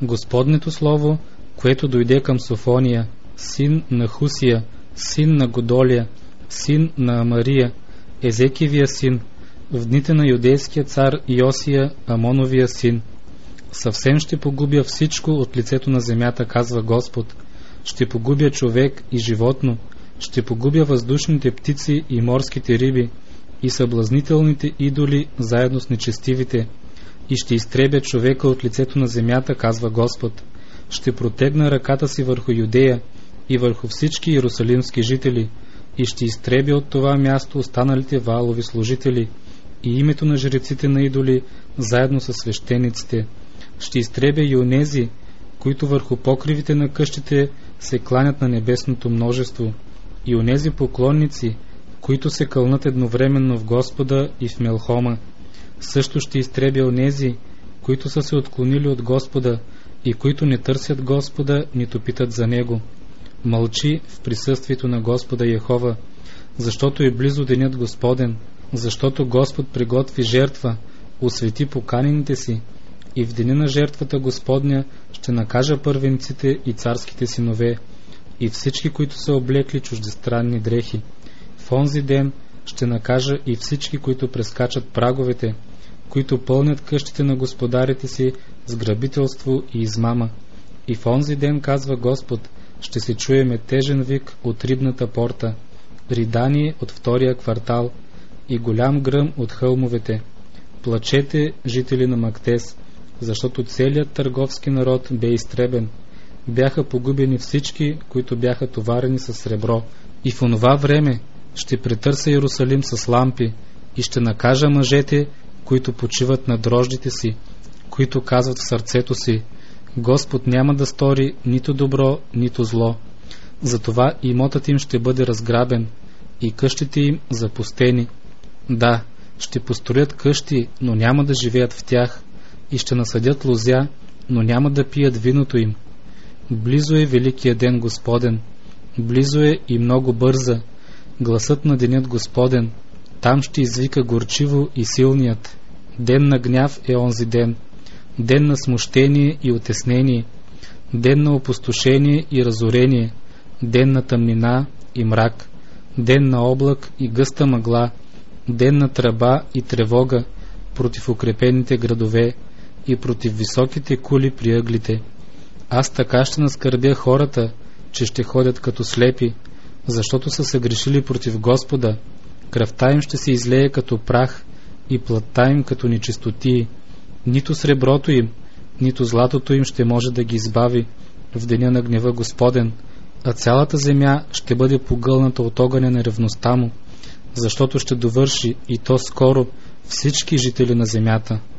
Господнето слово, което дойде към Софония, син на Хусия, син на Годолия, син на Амария, Езекиевия син, в дните на юдейския цар Йосия, Амоновия син. Съвсем ще погубя всичко от лицето на земята, казва Господ. Ще погубя човек и животно, ще погубя въздушните птици и морските риби, и съблазнителните идоли заедно с нечестивите, и ще изтребя човека от лицето на земята, казва Господ. Ще протегна ръката си върху Юдея и върху всички иерусалимски жители, и ще изтребя от това място останалите Ваалови служители и името на жреците на идоли, заедно с свещениците. Ще изтребя и онези, които върху покривите на къщите се кланят на небесното множество, и онези поклонници, които се кълнат едновременно в Господа и в Мелхома. Също ще изтребя онези, които са се отклонили от Господа и които не търсят Господа, нито питат за Него. Мълчи в присъствието на Господа Йехова, защото е близо денят Господен, защото Господ приготви жертва, освети поканените си, и в деня на жертвата Господня ще накажа първенците и царските синове, и всички, които са облекли чуждестранни дрехи. В онзи ден ще накажа и всички, които прескачат праговете, които пълнят къщите на господарите си с грабителство и измама. И в онзи ден, казва Господ, ще се чуе метежен вик от рибната порта, ридание от втория квартал и голям гръм от хълмовете. Плачете, жители на Мактес, защото целият търговски народ бе изтребен. Бяха погубени всички, които бяха товарени с сребро. И в онова време ще претърся Иерусалим с лампи и ще накажа мъжете, които почиват на дрождите си, които казват в сърцето си: Господ няма да стори нито добро, нито зло. Затова имотът им ще бъде разграбен и къщите им запустени. Да, ще построят къщи, но няма да живеят в тях, и ще насадят лозя, но няма да пият виното им. Близо е великия ден Господен, близо е и много бърза. Гласът на денят Господен, там ще извика горчиво и силният. Ден на гняв е онзи ден, ден на смущение и утеснение, ден на опустошение и разорение, ден на тъмнина и мрак, ден на облак и гъста мъгла, ден на тръба и тревога против укрепените градове и против високите кули при ъглите. Аз така ще наскърбя хората, че ще ходят като слепи, защото са се грешили против Господа. Кръвта им ще се излее като прах и плътта им като нечистотии. Нито среброто им, нито златото им ще може да ги избави в деня на гнева Господен, а цялата земя ще бъде погълната от огъня на ревността му, защото ще довърши, и то скоро, всички жители на земята.